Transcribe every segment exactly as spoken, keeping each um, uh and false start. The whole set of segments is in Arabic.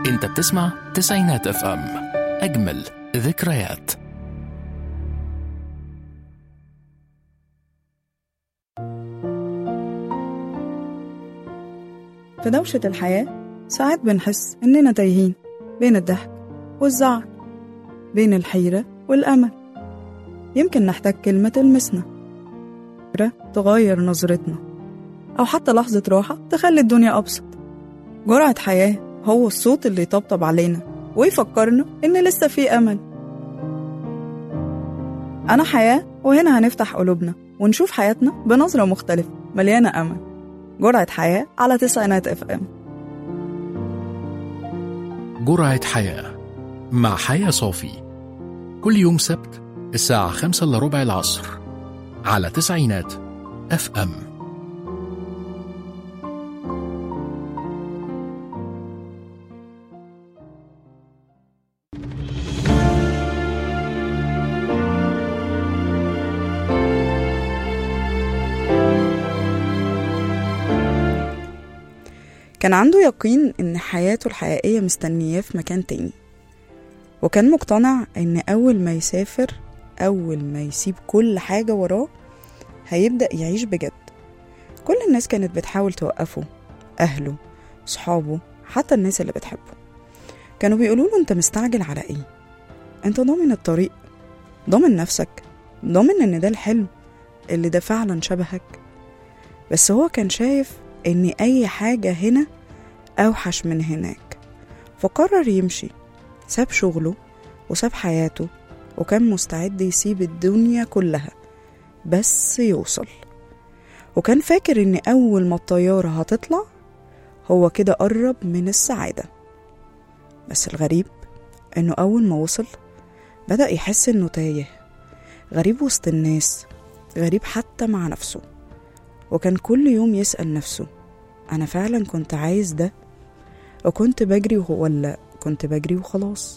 انت بتسمع تسعينات اف ام، اجمل ذكريات. في دوشة الحياة ساعات بنحس إننا تايهين بين الضحك والزعل، بين الحيرة والأمل. يمكن نحتاج كلمة تلمسنا، تغير نظرتنا، أو حتى لحظة راحة تخلي الدنيا أبسط. جرعة حياة هو الصوت اللي يطبطب علينا ويفكرنا إن لسه في أمل. أنا حياة، وهنا هنفتح قلوبنا ونشوف حياتنا بنظرة مختلفة مليانة أمل. جرعة حياة على تسعينات اف ام. جرعة حياة مع حياة صافي، كل يوم سبت الساعة خمسة إلا ربع العصر على تسعينات اف ام. كان عنده يقين إن حياته الحقيقية مستنياه في مكان تاني، وكان مقتنع إن أول ما يسافر، أول ما يسيب كل حاجة وراه، هيبدأ يعيش بجد. كل الناس كانت بتحاول توقفه، أهله، صحابه، حتى الناس اللي بتحبه كانوا بيقولوا له: أنت مستعجل على إيه؟ أنت ضامن الطريق؟ ضامن نفسك؟ ضامن إن ده الحلم اللي ده فعلا شبهك؟ بس هو كان شايف إن أي حاجة هنا أوحش من هناك، فقرر يمشي. ساب شغله وساب حياته، وكان مستعد يسيب الدنيا كلها بس يوصل. وكان فاكر إن أول ما الطيارة هتطلع هو كده قرب من السعادة. بس الغريب إنه أول ما وصل بدأ يحس إنه تايه، غريب وسط الناس، غريب حتى مع نفسه. وكان كل يوم يسأل نفسه: أنا فعلا كنت عايز ده؟ وكنت بجري ولا كنت بجري وخلاص؟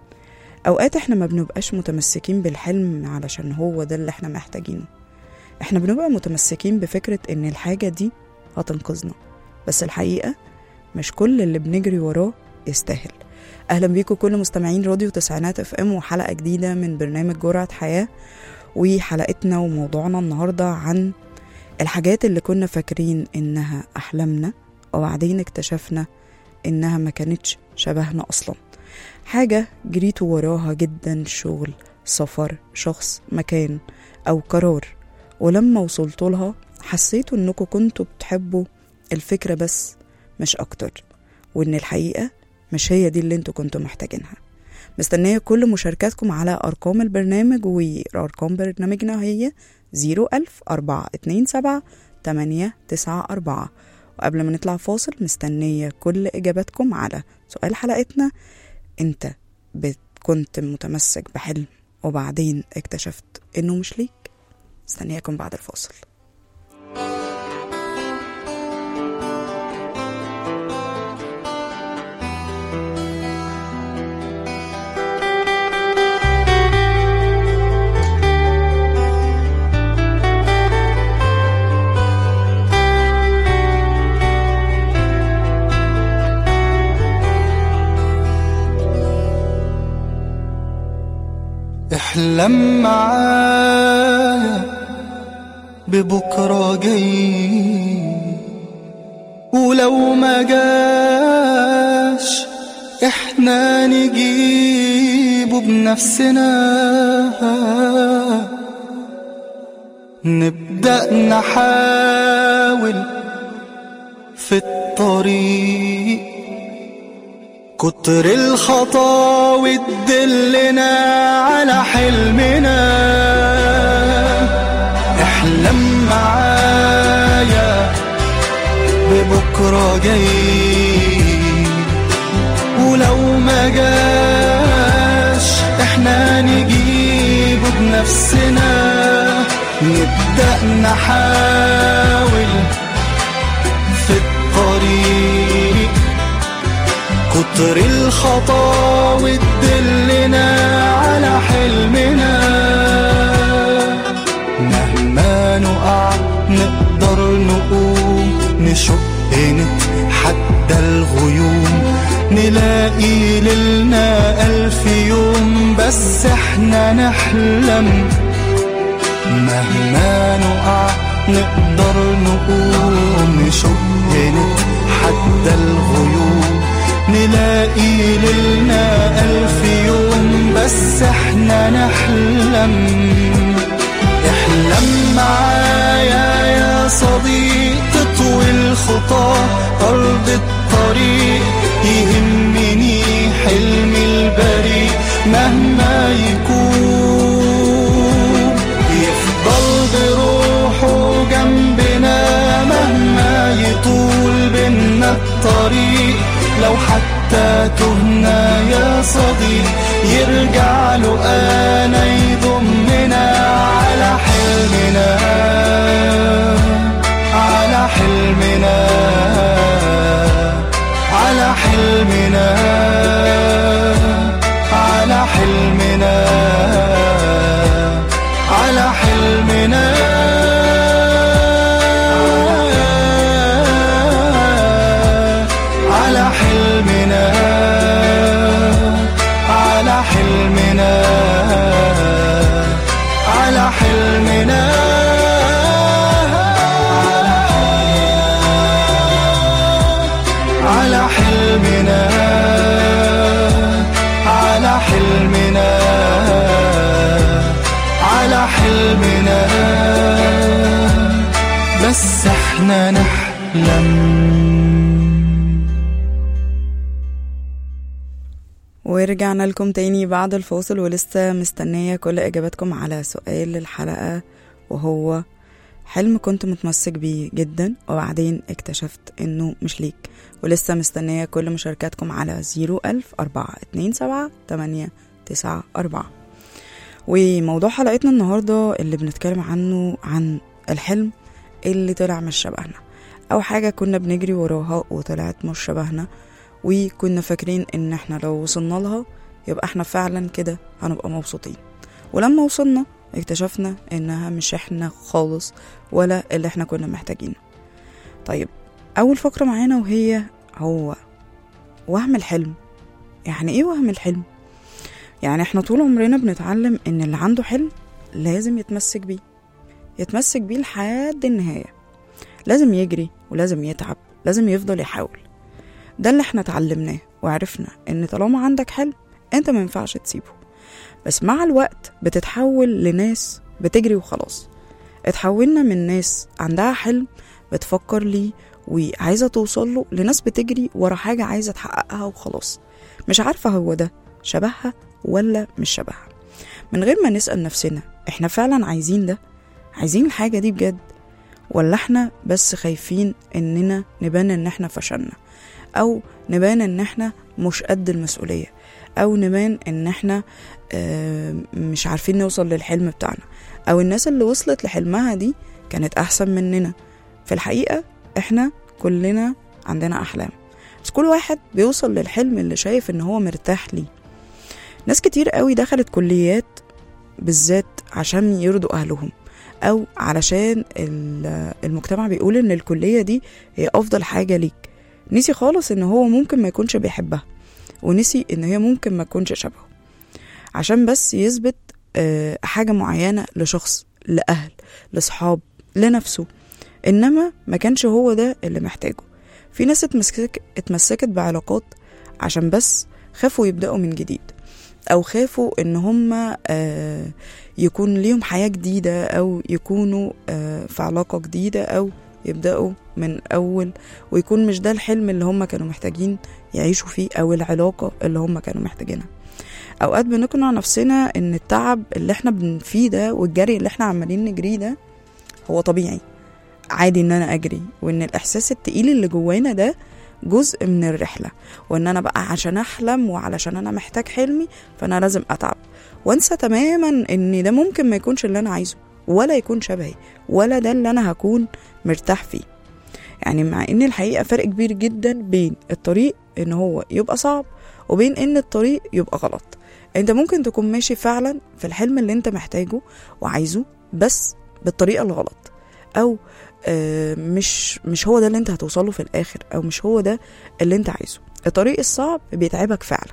أوقات إحنا ما بنبقاش متمسكين بالحلم علشان هو ده اللي إحنا محتاجينه، إحنا بنبقى متمسكين بفكرة إن الحاجة دي هتنقذنا، بس الحقيقة مش كل اللي بنجري وراه يستاهل. أهلا بيكم كل مستمعين راديو تسعينات اف ام، وحلقة جديدة من برنامج جرعة حياة. وحلقتنا وموضوعنا النهاردة عن الحاجات اللي كنا فاكرين إنها أحلامنا، وبعدين اكتشفنا إنها ما كانتش شبهنا أصلا. حاجة جريتوا وراها جدا، شغل، سفر، شخص، مكان أو قرار، ولما وصلتوا لها حسيتوا إنكم كنتوا بتحبوا الفكرة بس مش أكتر، وإن الحقيقة مش هي دي اللي انتوا كنتوا محتاجينها. مستنية كل مشاركاتكم على أرقام البرنامج، وأرقام برنامجنا هي زيرو ألف أربعة اتنين سبعة تمانية تسعة أربعة. وقبل ما نطلع فاصل مستنية كل إجاباتكم على سؤال حلقتنا: أنت كنت متمسك بحلم وبعدين اكتشفت إنه مش ليك؟ مستنياكم بعد الفاصل. احلم معايا ببكرة جاي، ولو ما جاش احنا نجيبه بنفسنا. نبدأ نحاول في الطريق، كتر الخطاوي تدلنا على حلمنا. احلم معايا ببكرة جاي، ولو ما جاش احنا نجيبه بنفسنا. نبدأ نحاول في الطريق، كتر الخطاوي تدلنا على حلمنا. مهما نقع نقدر نقوم، نشق نتحدى الغيوم، نلاقي نلاقي ليلنا ألف يوم بس احنا نحلم. مهما نقع نقدر نقوم، نشق نتحدى الغيوم. نلاقي ليلنا ألف يوم بس احنا نحلم. احلم معايا يا صديق، تطوي الخطى أرض الطريق. يهمني حلمي البريء مهما يكون، يفضل بروحه جنبنا مهما يطول بينا الطريق. لو حتى تهنا يا صديق يرجع له أنا يضمنا على حلمنا، على حلمنا، على حلمنا، على حلمنا، على حلمنا، على حلمنا، على حلمنا، على حلمنا، على حلمنا، على حلمنا، على حلمنا، بس احنا نحلم. ورجعنا لكم تاني بعد الفاصل، ولسه مستنية كل إجاباتكم على سؤال الحلقة، وهو حلم كنت متمسك بيه جدا وبعدين اكتشفت انه مش ليك. ولسه مستنية كل مشاركاتكم على زيرو ألف أربعة اتنين سبعة تمانية تسعة أربعة. وموضوع حلقتنا النهاردة اللي بنتكلم عنه عن الحلم اللي طلع مش شبهنا، أو حاجة كنا بنجري وراها وطلعت مش شبهنا، وكنا فاكرين ان احنا لو وصلنا لها يبقى احنا فعلا كده هنبقى مبسوطين، ولما وصلنا اكتشفنا انها مش احنا خالص ولا اللي احنا كنا محتاجينه. طيب اول فقرة معانا وهي هو وهم الحلم. يعني ايه وهم الحلم؟ يعني احنا طول عمرنا بنتعلم ان اللي عنده حلم لازم يتمسك بيه، يتمسك بيه لحد النهاية، لازم يجري ولازم يتعب، لازم يفضل يحاول. ده اللي احنا اتعلمناه وعرفنا ان طالما عندك حلم انت ما ينفعش تسيبه. بس مع الوقت بتتحول لناس بتجري وخلاص. اتحولنا من ناس عندها حلم بتفكر ليه وعايزة توصل له، لناس بتجري ورا حاجة عايزة تحققها وخلاص، مش عارفة هو ده شبهها ولا مش شبهها، من غير ما نسأل نفسنا احنا فعلا عايزين ده، عايزين الحاجة دي بجد، ولا احنا بس خايفين اننا نبان ان احنا فشلنا، او نبان ان احنا مش قد المسؤولية، او نبان ان احنا مش عارفين نوصل للحلم بتاعنا، او الناس اللي وصلت لحلمها دي كانت احسن مننا. في الحقيقة احنا كلنا عندنا احلام، بس كل واحد بيوصل للحلم اللي شايف ان هو مرتاح ليه. ناس كتير قوي دخلت كليات بالذات عشان يرضوا اهلهم، او علشان المجتمع بيقول ان الكلية دي هي افضل حاجة ليك، نسي خالص ان هو ممكن ما يكونش بيحبها، ونسي ان هي ممكن ما تكونش شبهه، عشان بس يثبت حاجة معينة لشخص، لأهل، لصحاب، لنفسه، انما ما كانش هو ده اللي محتاجه. في ناس اتمسك اتمسكت بعلاقات عشان بس خافوا يبدأوا من جديد، او خافوا ان هم يكون ليهم حياة جديدة، او يكونوا في علاقة جديدة، او يبدأوا من أول ويكون مش ده الحلم اللي هم كانوا محتاجين يعيشوا فيه، أو العلاقة اللي هم كانوا محتاجينها. أوقات بنقنع نفسنا إن التعب اللي احنا بنفيه ده والجري اللي احنا عمالين نجريه ده هو طبيعي، عادي إن أنا أجري، وإن الإحساس التقيل اللي جوانا ده جزء من الرحلة، وإن أنا بقى عشان أحلم وعلشان أنا محتاج حلمي فأنا لازم أتعب، وانسى تماما إن ده ممكن ما يكونش اللي أنا عايزه، ولا يكون شبهي، ولا ده اللي أنا هكون مرتاح فيه. يعني مع ان الحقيقة فرق كبير جدا بين الطريق ان هو يبقى صعب وبين ان الطريق يبقى غلط. انت ممكن تكون ماشي فعلا في الحلم اللي انت محتاجه وعايزه، بس بالطريقة الغلط، او مش مش هو ده اللي انت هتوصله في الاخر، او مش هو ده اللي انت عايزه. الطريق الصعب بيتعبك فعلا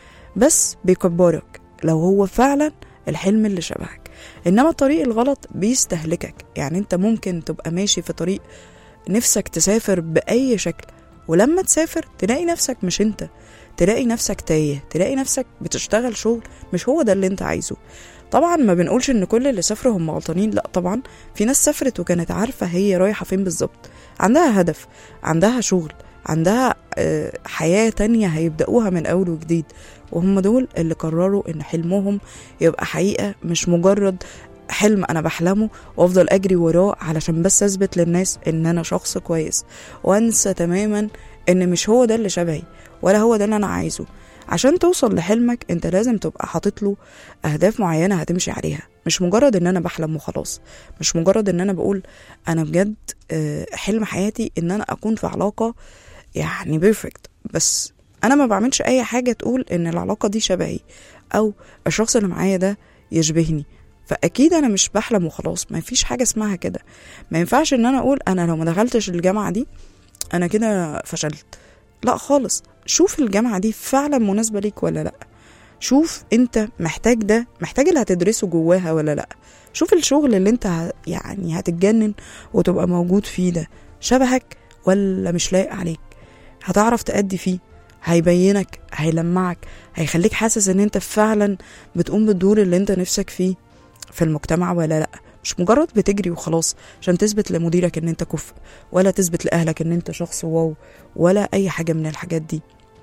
بس بيكبرك لو هو فعلا الحلم اللي شبهك، انما الطريق الغلط بيستهلكك. يعني انت ممكن تبقى ماشي في طريق نفسك تسافر بأي شكل، ولما تسافر تلاقي نفسك مش انت، تلاقي نفسك تايه، تلاقي نفسك بتشتغل شغل مش هو ده اللي انت عايزه. طبعا ما بنقولش ان كل اللي سافروا هم غلطانين، لا طبعا في ناس سافرت وكانت عارفة هي رايحة فين بالظبط، عندها هدف، عندها شغل، عندها حياة تانية هيبدأوها من أول وجديد، وهم دول اللي قرروا ان حلمهم يبقى حقيقة، مش مجرد حلم انا بحلمه وافضل اجري وراه علشان بس اثبت للناس ان انا شخص كويس، وانسى تماما ان مش هو ده اللي شبهي ولا هو ده اللي انا عايزه. عشان توصل لحلمك انت لازم تبقى حاطط له اهداف معينة هتمشي عليها، مش مجرد ان انا بحلم وخلاص، مش مجرد ان انا بقول انا بجد حلم حياتي ان انا اكون في علاقة يعني بيرفكت، بس انا ما بعملش اي حاجة تقول ان العلاقة دي شبهي او الشخص اللي معايا ده يشبهني، فاكيد انا مش بحلم وخلاص. ما فيش حاجة اسمها كده. ما ينفعش ان انا اقول انا لو ما دخلتش الجامعة دي انا كده فشلت، لا خالص. شوف الجامعة دي فعلا مناسبة ليك ولا لا، شوف انت محتاج ده، محتاج اللي هتدرسه جواها ولا لا، شوف الشغل اللي انت يعني هتتجنن وتبقى موجود فيه ده شبهك ولا مش لايق عليك، هتعرف تأدي فيه، هيبينك، هيلمعك، هيخليك حاسس ان انت فعلا بتقوم بالدور اللي انت نفسك فيه في المجتمع ولا لا. مش مجرد بتجري وخلاص عشان تثبت لمديرك ان انت كفء، ولا تثبت لأهلك ان انت شخص واو، ولا اي حاجة من الحاجات دي.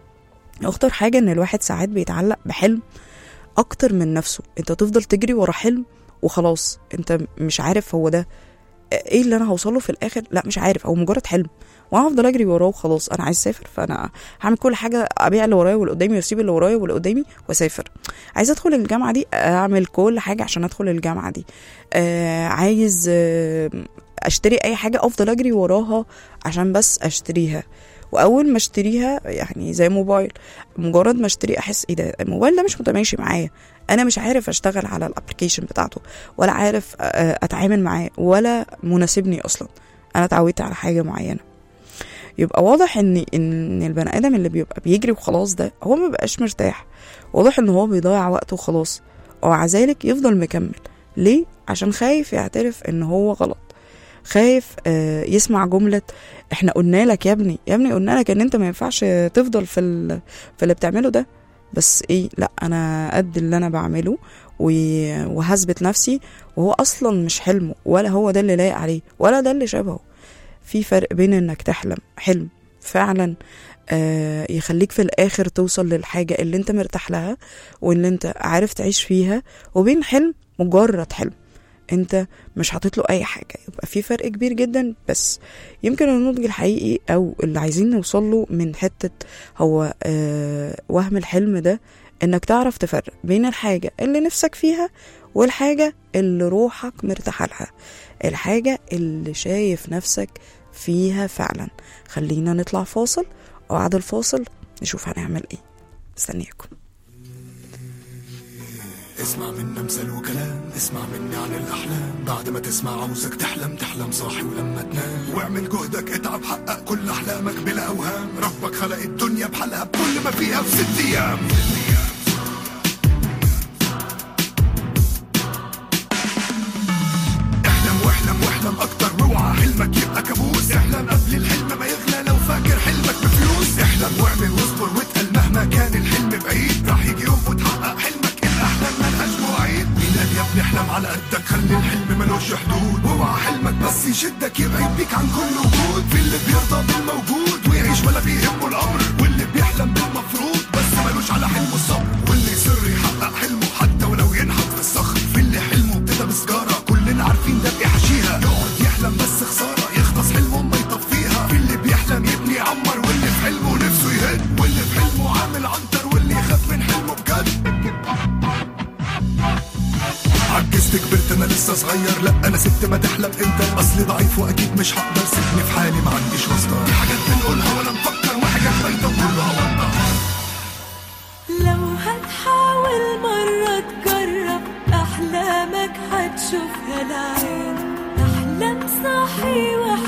اخطر حاجة ان الواحد ساعات بيتعلق بحلم اكتر من نفسه. انت تفضل تجري ورا حلم وخلاص انت مش عارف هو ده ايه اللي انا هوصله في الاخر، لا مش عارف، او مجرد حلم وانا افضل اجري وراه وخلاص. انا عايز اسافر فانا هعمل كل حاجه، ابيع اللي ورايا واللي قدامي واسيب اللي ورايا واللي قدامي واسافر. عايز ادخل الجامعه دي، اعمل كل حاجه عشان ادخل الجامعه دي. آه عايز آه اشتري اي حاجه، افضل اجري وراها عشان بس اشتريها. واول ما اشتريها يعني زي موبايل، مجرد ما اشتري احس ايه ده، الموبايل ده مش متماشي معايا، انا مش عارف اشتغل على الابلكيشن بتاعته، ولا عارف اتعامل معاه، ولا مناسبني اصلا، انا اتعودت على حاجه معينه. يبقى واضح ان ان البني ادم اللي بيبقى بيجري وخلاص ده هو ما بقاش مرتاح، واضح ان هو بيضيع وقته وخلاص، ومع ذلك يفضل مكمل. ليه؟ عشان خايف يعترف ان هو غلط، خايف آه يسمع جملة احنا قلنا لك يا ابني يا ابني قلنا لك ان انت ما ينفعش تفضل في في اللي بتعمله ده، بس ايه، لا انا قد اللي انا بعمله وهثبت نفسي، وهو اصلا مش حلمه، ولا هو ده اللي لايق عليه، ولا ده اللي شبهه. في فرق بين انك تحلم حلم فعلا آه يخليك في الاخر توصل للحاجة اللي انت مرتاح لها واللي انت عارف تعيش فيها، وبين حلم مجرد حلم انت مش حاطط له اي حاجة. يبقى في فرق كبير جدا. بس يمكن النضج الحقيقي او اللي عايزين نوصل له من حتة هو آه وهم الحلم ده، انك تعرف تفرق بين الحاجة اللي نفسك فيها والحاجة اللي روحك مرتاحة لها، الحاجة اللي شايف نفسك فيها فعلا. خلينا نطلع فاصل، وبعد الفاصل نشوف هنعمل ايه. استنيكم. اسمع منا مثل وكلام، اسمع مني عن الأحلام، بعد ما تسمع عاوزك تحلم، تحلم صاحي ولما تنام، واعمل جهدك، اتعب، حقق كل أحلامك بلا أوهام. ربك خلق الدنيا بحالها بكل ما فيها في ست أيام. احلم واحلم واحلم أكتر، واوعى حلمك يبقى كابوس. احلم قبل الحلم ما يغلى، لو فاكر حلمك بفلوس. احلم واعمل واصبر واتقل، مهما كان الحلم بعيد راح يجي يوم وتحقق حلمك. الأحلام ملهاش مواعيد، مين قال يا ابني احلم على قدك، خلي الحلم ملوش حدود. واوعى حلمك بس يشدك يبعد بيك عن كل وجود. في اللي بيرضى بالموجود ويعيش ولا بيهمه الأمر، واللي بيحلم بالمفروض بس ملوش على حلمه الصبر، واللي يصر يحقق حلمه حتى ولو ينحت في الصخر. في اللي حلمه ابتدى بسجارة كلنا عارفين ده بيحشيها، يقعد يحلم بس خسارة يخلص حلمه ما يطفيها. في اللي بيحلم يبني يعمر، واللي في حلمه نفسه يهد، واللي في حلمه عامل عنتر، واللي يخاف من حلمه بجد. عجزت كبرت انا لسه صغير، لا انا ست ما تحلم انت، اصلي ضعيف واكيد مش هقدر، سيبني في حالي ما عنديش واسطه. في حاجات بنقولها ولا نفكر، وحاجات بايته كلها وضع. لو هتحاول مره تجرب احلامك هتشوفها العين. احلام صاحي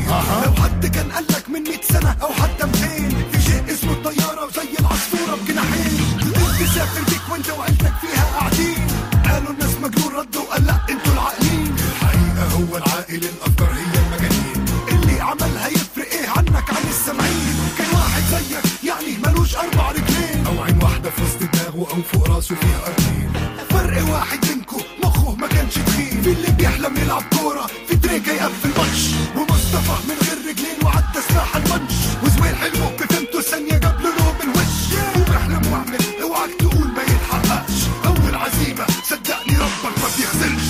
لو حد كان قالك من مئة سنة او حتى مئتين في شيء اسمه الطيارة وزي العصفورة بجناحين تسافر بيك وانت وعيلتك فيها قاعدين قالوا الناس مجنون ردوا وقال لا انتوا العاقلين الحقيقة هو العاقل الافكار هي المجانين اللي عملها يفرق ايه عنك عن السامعين كان واحد زيك يعني ملوش اربع رجلين او عين واحدة في وسط دماغه او فوق راسه فيها ارضين فرق واحد منكم مخه ما كانش تخين في اللي بيحلم يلعب كورة في تريكة يقفل ماتش ومصطفى من غير رجلين وعدى سلاح المنش وزويل حلمه بفهمته ثانية جاب له نوم الوش وبيحلم واعمل اوعك تقول ما يتحققش اول عزيمة صدقني ربك ما بيخسرش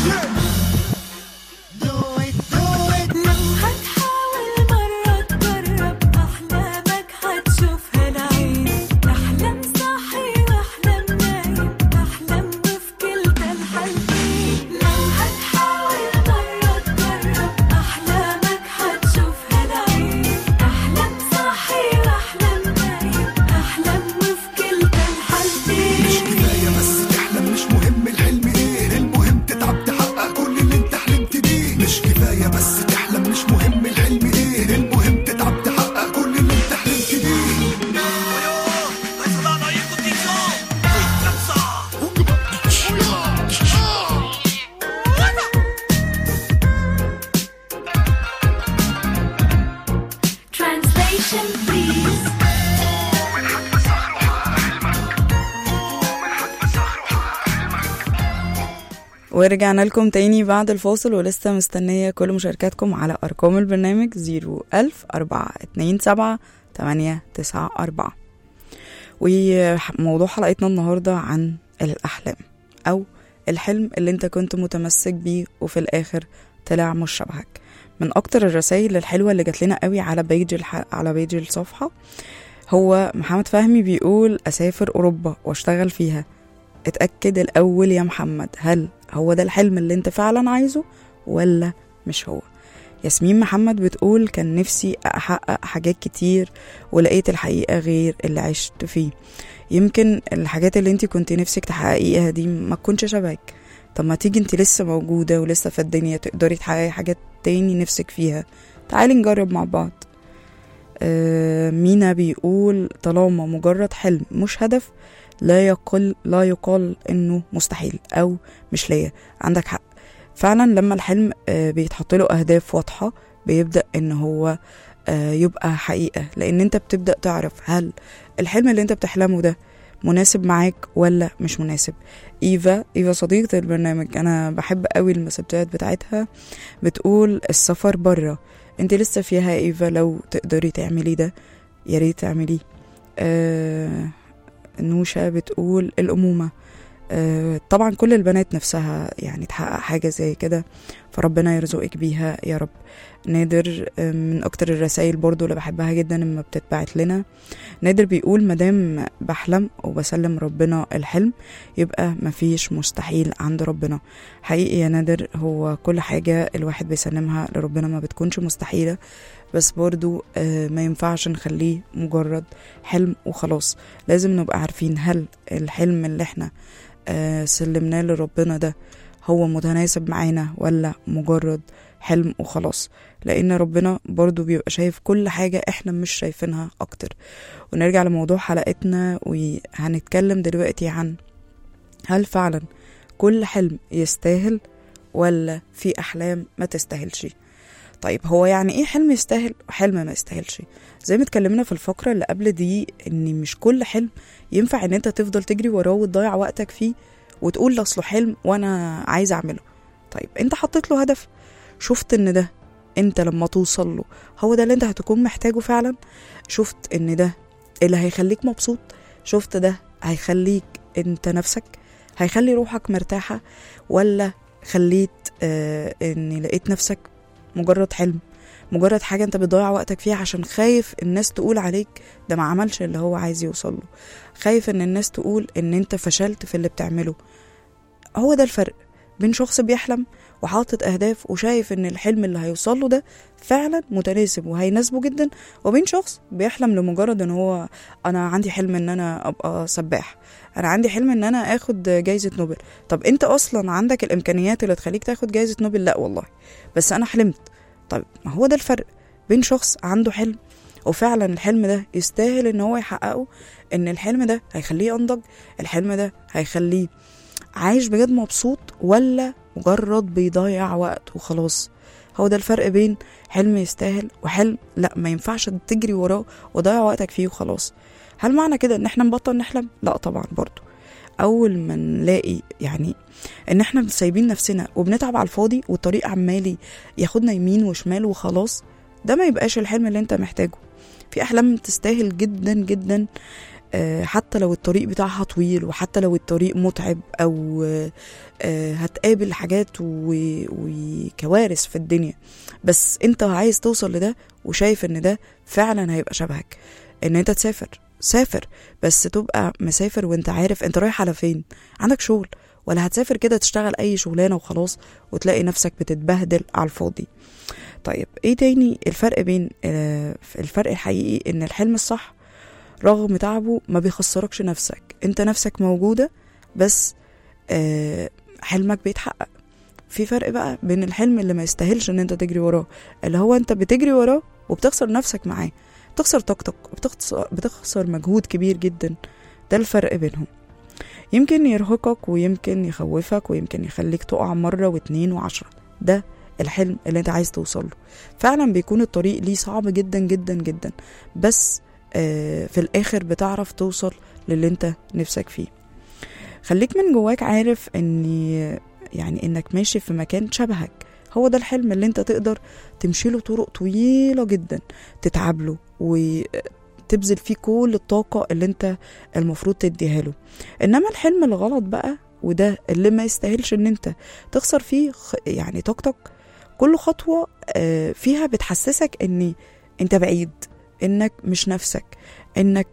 ورجعنا لكم تاني بعد الفاصل ولسه مستنية كل مشاركاتكم على أرقام البرنامج زيرو ألف أربعة اتنين سبعة تمانية تسعة أربعة. وموضوع حلقتنا النهاردة عن الأحلام أو الحلم اللي انت كنت متمسك بيه وفي الآخر طلع مش شبهك. من أكتر الرسائل الحلوة اللي جات لنا قوي على بيج الح... على بيج الصفحة هو محمد فهمي بيقول أسافر أوروبا واشتغل فيها. اتأكد الأول يا محمد هل هو ده الحلم اللي انت فعلا عايزه ولا مش هو. ياسمين محمد بتقول كان نفسي أحقق حاجات كتير ولقيت الحقيقة غير اللي عشت فيه. يمكن الحاجات اللي انت كنت نفسك تحققيها دي ما تكونش شبهك. طب ما تيجي انت لسه موجودة ولسه في الدنيا تقدري تحققي حاجات تاني نفسك فيها. تعالي نجرب مع بعض. آه مينا بيقول طالما مجرد حلم مش هدف لا يقل لا يقال انه مستحيل او مش ليا. عندك حق فعلا. لما الحلم بيتحط له اهداف واضحه بيبدا ان هو يبقى حقيقه لان انت بتبدا تعرف هل الحلم اللي انت بتحلمه ده مناسب معاك ولا مش مناسب. ايفا ايفا صديقه البرنامج انا بحب قوي المسابقات بتاعتها بتقول السفر بره. انت لسه فيها ايفا لو تقدري تعملي ده يا ريت تعمليه. آه نوشة بتقول الأمومة. آه طبعا كل البنات نفسها يعني تحقق حاجة زي كده فربنا يرزقك بيها يا رب. نادر آه من أكتر الرسائل برضو اللي بحبها جدا لما بتتبعت لنا. نادر بيقول مدام بحلم وبسلم ربنا الحلم يبقى مفيش مستحيل عند ربنا. حقيقي يا نادر هو كل حاجة الواحد بيسلمها لربنا ما بتكونش مستحيلة بس برضو آه ما ينفعش نخليه مجرد حلم وخلاص. لازم نبقى عارفين هل الحلم اللي احنا آه سلمناه لربنا ده هو متناسب معانا ولا مجرد حلم وخلاص. لان ربنا برضو بيبقى شايف كل حاجة احنا مش شايفينها اكتر. ونرجع لموضوع حلقتنا وهنتكلم دلوقتي عن هل فعلا كل حلم يستاهل ولا في احلام ما تستاهلش. طيب هو يعني ايه حلم يستاهل وحلم ما يستاهلش؟ زي ما اتكلمنا في الفقرة اللي قبل دي ان مش كل حلم ينفع ان انت تفضل تجري وراه وتضيع وقتك فيه وتقول اصله حلم وانا عايز اعمله. طيب انت حطيت له هدف شفت ان ده انت لما توصل له هو ده اللي انت هتكون محتاجه فعلا. شفت ان ده اللي هيخليك مبسوط. شفت ده هيخليك انت نفسك هيخلي روحك مرتاحة ولا خليت اه ان لقيت نفسك مجرد حلم مجرد حاجة انت بتضيع وقتك فيها عشان خايف الناس تقول عليك ده ما عملش اللي هو عايز يوصله. خايف ان الناس تقول ان انت فشلت في اللي بتعمله. هو ده الفرق بين شخص بيحلم وحاطط اهداف وشايف ان الحلم اللي هيوصله ده فعلا متناسب وهيناسبه جدا وبين شخص بيحلم لمجرد ان هو انا عندي حلم ان انا ابقى سباح. انا عندي حلم ان انا اخد جايزة نوبل. طب انت اصلا عندك الامكانيات اللي تخليك تاخد جايزة نوبل؟ لا والله بس انا حلمت. طيب ما هو ده الفرق بين شخص عنده حلم وفعلا الحلم ده يستاهل ان هو يحققه، ان الحلم ده هيخليه انضج، الحلم ده هيخليه عايش بجد مبسوط، ولا مجرد بيضيع وقت وخلاص. هو ده الفرق بين حلم يستاهل وحلم لا ما ينفعش تجري وراه وضيع وقتك فيه وخلاص. هل معنى كده ان احنا نبطل نحلم؟ لا طبعا. برضو اول ما نلاقي يعني ان احنا سايبين نفسنا وبنتعب على الفاضي والطريق عمالي ياخدنا يمين وشمال وخلاص، ده ما يبقاش الحلم اللي انت محتاجه. في احلام تستاهل جدا جدا حتى لو الطريق بتاعها طويل، وحتى لو الطريق متعب او هتقابل حاجات وكوارث في الدنيا، بس انت عايز توصل لده وشايف ان ده فعلا هيبقى شبهك. ان انت تسافر، سافر، بس تبقى مسافر وانت عارف انت رايح على فين. عندك شغل، ولا هتسافر كده تشتغل اي شغلانة وخلاص وتلاقي نفسك بتتبهدل على الفاضي. طيب ايه تاني الفرق بين الفرق الحقيقي؟ ان الحلم الصح رغم تعبه ما بيخسركش نفسك، انت نفسك موجودة بس حلمك بيتحقق. في فرق بقى بين الحلم اللي ما يستاهلش ان انت تجري وراه، اللي هو انت بتجري وراه وبتخسر نفسك معاه، بتخسر طاقتك وبتخسر بتخسر مجهود كبير جدا. ده الفرق بينهم. يمكن يرهقك ويمكن يخوفك ويمكن يخليك تقع مرة واتنين وعشرة. ده الحلم اللي انت عايز توصله. فعلا بيكون الطريق ليه صعب جدا جدا جدا، بس آه في الاخر بتعرف توصل للي انت نفسك فيه. خليك من جواك عارف ان يعني انك ماشي في مكان شبهك. هو ده الحلم اللي انت تقدر تمشيله طرق طويلة جدا، تتعبله وتبذل فيه كل الطاقة اللي انت المفروض تديها له. انما الحلم الغلط بقى، وده اللي ما يستاهلش ان انت تخسر فيه يعني طاقتك، كل خطوة فيها بتحسسك ان انت بعيد، انك مش نفسك، انك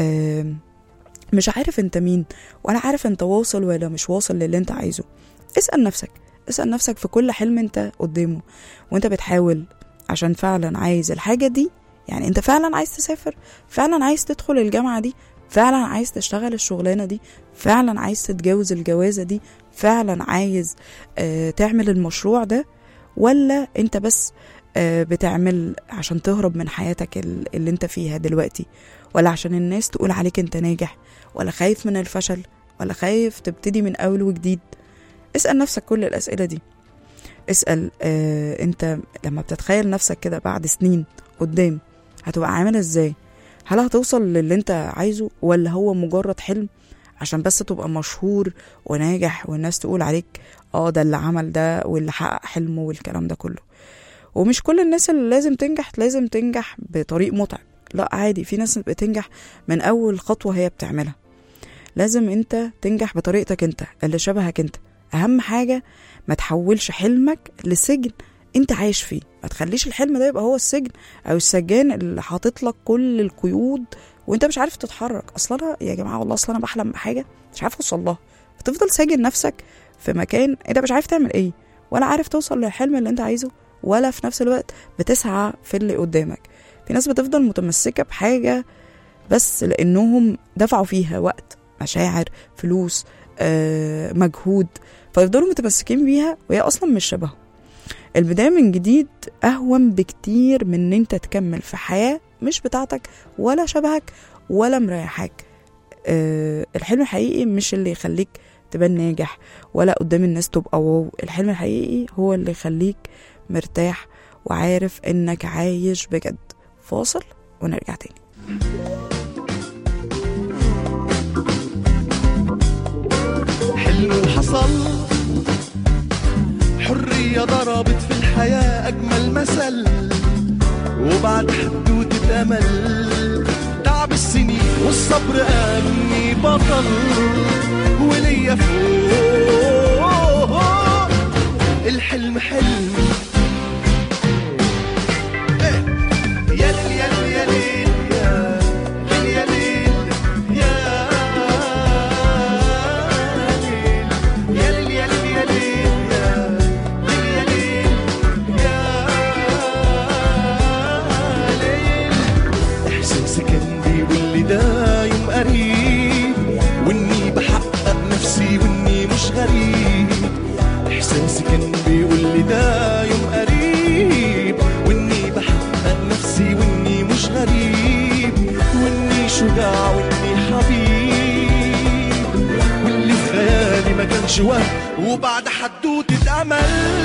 مش عارف انت مين، ولا عارف انت واصل ولا مش واصل للي انت عايزه. اسأل نفسك، اسأل نفسك في كل حلم انت قدامه وانت بتحاول عشان فعلا عايز الحاجة دي. يعني انت فعلا عايز تسافر، فعلا عايز تدخل الجامعة دي، فعلا عايز تشتغل الشغلانة دي، فعلا عايز تتجوز الجوازة دي، فعلا عايز اه تعمل المشروع ده، ولا انت بس اه بتعمل عشان تهرب من حياتك اللي انت فيها دلوقتي، ولا عشان الناس تقول عليك انت ناجح، ولا خايف من الفشل، ولا خايف تبتدي من اول وجديد. اسأل نفسك كل الأسئلة دي. اسأل اه انت لما بتتخيل نفسك كده بعد سنين قدام هتبقى عامل ازاي؟ هل هتوصل للي انت عايزه، ولا هو مجرد حلم عشان بس تبقى مشهور وناجح والناس تقول عليك اه ده اللي عمل ده واللي حقق حلمه والكلام ده كله؟ ومش كل الناس اللي لازم تنجح لازم تنجح بطريق متعب، لا عادي، في ناس بتنجح من اول خطوة هي بتعملها. لازم انت تنجح بطريقتك انت اللي شبهك انت. اهم حاجة ما تحولش حلمك لسجن انت عايش فيه، ما تخليش الحلم ده يبقى هو السجن او السجان اللي حاطط لك كل القيود وانت مش عارف تتحرك. اصلا يا جماعة والله اصلا انا بحلم بحاجة مش عارف اوصل لها، فتفضل ساجن نفسك في مكان انت مش عارف تعمل ايه، ولا عارف توصل للحلم اللي انت عايزه، ولا في نفس الوقت بتسعى في اللي قدامك. في ناس بتفضل متمسكة بحاجة بس لانهم دفعوا فيها وقت، مشاعر، فلوس، آه، مجهود، فيفضلوا متمسكين بيها وهي اصلا مش شبهه. البداية من جديد اهون بكتير من ان انت تكمل في حياة مش بتاعتك ولا شبهك ولا مريحك. أه الحلم الحقيقي مش اللي يخليك تبان ناجح ولا قدام الناس تبقى واو. الحلم الحقيقي هو اللي يخليك مرتاح وعارف انك عايش بجد. فاصل ونرجع تاني. حلم حصل، حرية ضربت في الحياة أجمل مثل، وبعد حدوتة أمل تعب السنين والصبر أمني بطل، وليا فوق الحلم حلم. يا ليل يا ليل يا ليل يا ليل يا ليل يا ليل يا ليل. إحساسي كان بيقول لي ده يوم قريب، وإني بحقق نفسي وإني مش غريب. إحساسي كان بيقول لي ده يوم قريب، بعيش وهم وبعد حدوتة أمل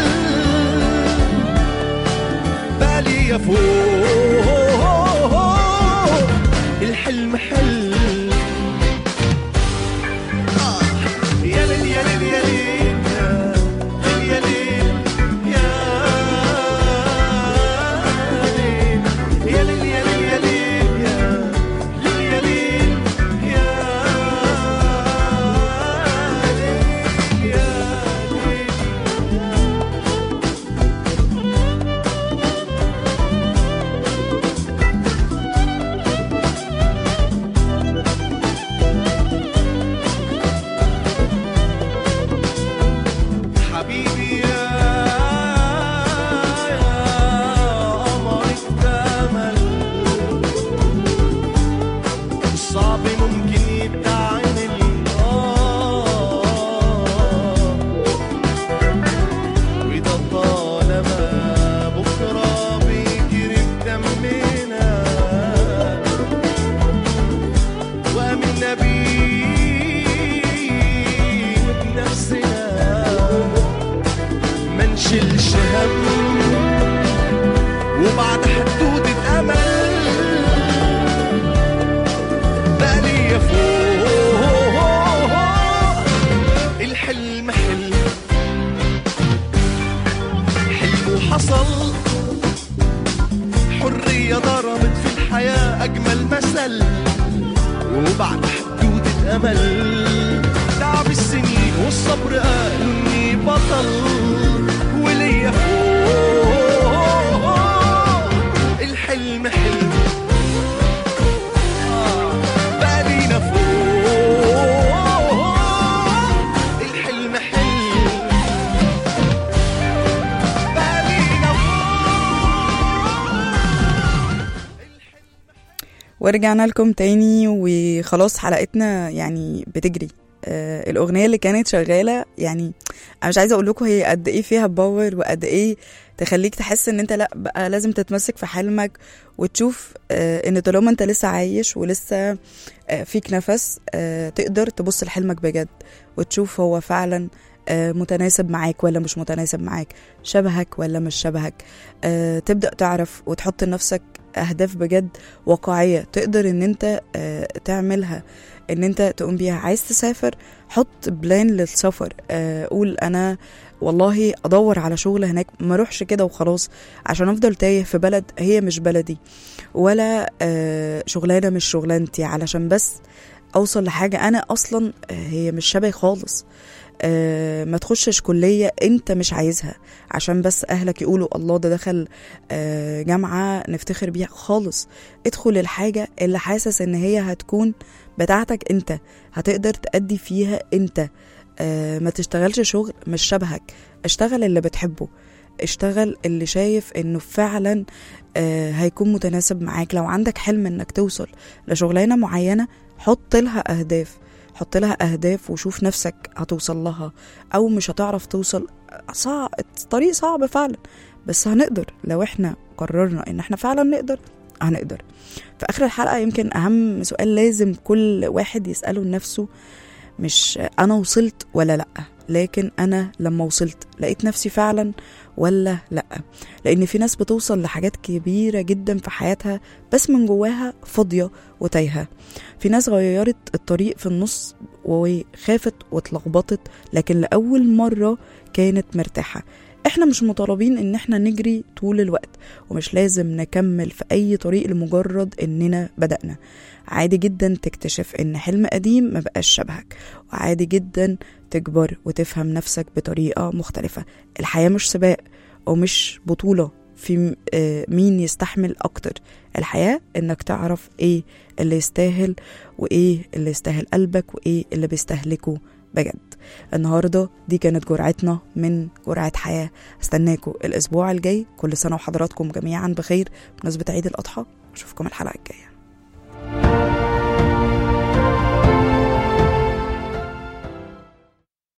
بالي يا فوق الحلم حل آه. يا ليل يا ليل يا ليل يا ليل يا ليل يا ليل يا ليل يا ليل يا ليل يا حبيبي يا قمر اكتمل الصعب ممكن يتعمل آه وإذا طالما بكرة بيجري بدمنا وآمنا بيه وبنفسنا منشلش هم وبعد حدودة أمل بالي يا فوق الحلم حلم حلم وحصل حرية ضربت في الحياة أجمل مثل وبعد حدودة أمل تعب السنين والصبر قالوا إني بطل وليا فوق الحلم حلم آه. بالينا فوق الحلم حلم بالينا فوق. ورجعنا لكم تاني وخلاص حلقتنا يعني بتجري. آه الأغنية اللي كانت شغالة يعني أنا مش عايزة أقول لكم هي قد إيه فيها باور وقد إيه تخليك تحس إن أنت لأ بقى لازم تتمسك في حلمك وتشوف آه إن طالما أنت لسه عايش ولسه آه فيك نفس آه تقدر تبص لحلمك بجد وتشوف هو فعلا آه متناسب معاك ولا مش متناسب معاك، شبهك ولا مش شبهك. آه تبدأ تعرف وتحط لنفسك أهداف بجد واقعية تقدر إن أنت آه تعملها، ان انت تقوم بيها. عايز تسافر حط بلان للسفر. آه قول انا والله ادور على شغل هناك، ما اروحش كده وخلاص عشان افضل تايه في بلد هي مش بلدي ولا آه شغلانه مش شغلانتي علشان بس اوصل لحاجه انا اصلا آه هي مش شبهي خالص. آه ما تخشش كلية انت مش عايزها عشان بس اهلك يقولوا الله ده دخل آه جامعة نفتخر بيها خالص. ادخل الحاجة اللي حاسس ان هي هتكون بتاعتك انت، هتقدر تأدي فيها انت. آه ما تشتغلش شغل مش شبهك، اشتغل اللي بتحبه، اشتغل اللي شايف انه فعلا آه هيكون متناسب معاك. لو عندك حلم انك توصل لشغلانة معينة حط لها اهداف، حط لها أهداف وشوف نفسك هتوصل لها أو مش هتعرف توصل. صعب، الطريق صعب فعلا بس هنقدر لو احنا قررنا ان احنا فعلا نقدر هنقدر. في آخر الحلقة يمكن أهم سؤال لازم كل واحد يسأله لنفسه مش أنا وصلت ولا لأ، لكن أنا لما وصلت لقيت نفسي فعلا ولا لأ. لأن في ناس بتوصل لحاجات كبيرة جدا في حياتها بس من جواها فاضية وتايهة. في ناس غيرت الطريق في النص وخافت واتلخبطت لكن لأول مرة كانت مرتاحة. احنا مش مطالبين ان احنا نجري طول الوقت ومش لازم نكمل في اي طريق لمجرد اننا بدأنا. عادي جدا تكتشف ان حلم قديم ما بقاش شبهك، وعادي جدا تكبر وتفهم نفسك بطريقة مختلفة. الحياة مش سباق ومش بطولة في مين يستحمل اكتر. الحياة انك تعرف ايه اللي يستاهل وايه اللي يستاهل قلبك وايه اللي بيستهلكه بجد. النهاردة دي كانت جرعتنا من جرعة حياة. استناكم الاسبوع الجاي. كل سنة وحضراتكم جميعا بخير بمناسبة عيد الاضحى. اشوفكم الحلقة الجاية.